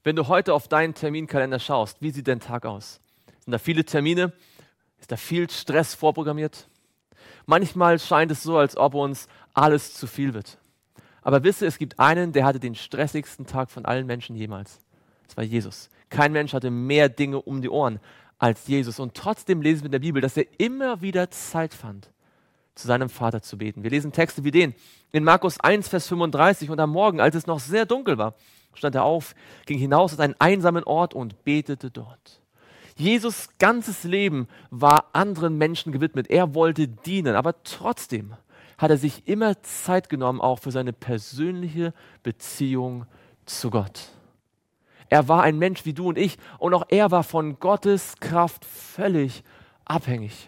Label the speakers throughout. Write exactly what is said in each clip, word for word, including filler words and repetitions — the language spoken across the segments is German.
Speaker 1: Wenn du heute auf deinen Terminkalender schaust, wie sieht dein Tag aus? Sind da viele Termine? Ist da viel Stress vorprogrammiert? Manchmal scheint es so, als ob uns alles zu viel wird. Aber wisse, es gibt einen, der hatte den stressigsten Tag von allen Menschen jemals. Das war Jesus. Kein Mensch hatte mehr Dinge um die Ohren als Jesus. Und trotzdem lesen wir in der Bibel, dass er immer wieder Zeit fand, zu seinem Vater zu beten. Wir lesen Texte wie den in Markus eins, Vers fünfunddreißig. Und am Morgen, als es noch sehr dunkel war, stand er auf, ging hinaus aus einem einsamen Ort und betete dort. Jesus' ganzes Leben war anderen Menschen gewidmet. Er wollte dienen, aber trotzdem hat er sich immer Zeit genommen, auch für seine persönliche Beziehung zu Gott. Er war ein Mensch wie du und ich und auch er war von Gottes Kraft völlig abhängig.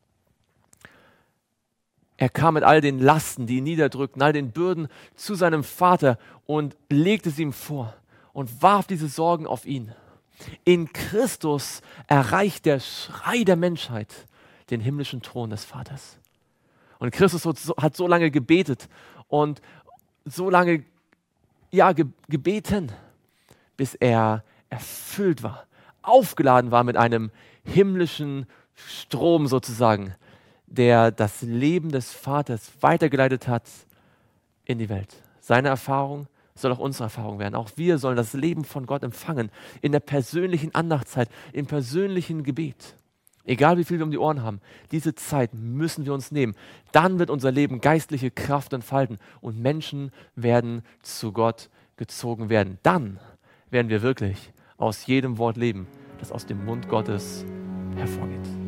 Speaker 1: Er kam mit all den Lasten, die ihn niederdrückten, all den Bürden zu seinem Vater und legte sie ihm vor und warf diese Sorgen auf ihn. In Christus erreicht der Schrei der Menschheit den himmlischen Thron des Vaters. Und Christus hat so lange gebetet und so lange ja, ge- gebeten, bis er erfüllt war, aufgeladen war mit einem himmlischen Strom sozusagen, der das Leben des Vaters weitergeleitet hat in die Welt. Seine Erfahrung soll auch unsere Erfahrung werden. Auch wir sollen das Leben von Gott empfangen, in der persönlichen Andachtszeit, im persönlichen Gebet. Egal wie viel wir um die Ohren haben, diese Zeit müssen wir uns nehmen. Dann wird unser Leben geistliche Kraft entfalten und Menschen werden zu Gott gezogen werden. Dann werden wir wirklich aus jedem Wort leben, das aus dem Mund Gottes hervorgeht.